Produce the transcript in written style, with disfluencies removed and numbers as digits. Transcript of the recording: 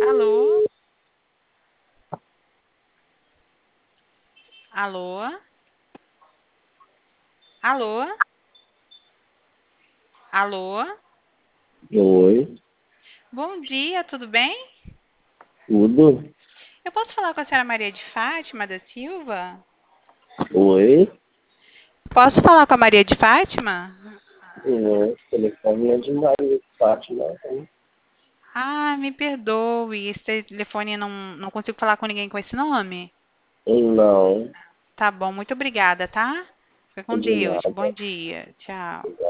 Alô? Alô? Alô? Alô? Oi, Bom dia, tudo bem? tudo? Eu posso falar com a senhora Maria de Fátima da Silva? Oi, Posso falar com a Maria de Fátima? o telefone é de Maria de Fátima. Né? Ah, me perdoe, esse telefone não consigo falar com ninguém com esse nome? Não, Tá bom, muito obrigada, tá? Fica com de Deus. Bom nada. dia. Tchau.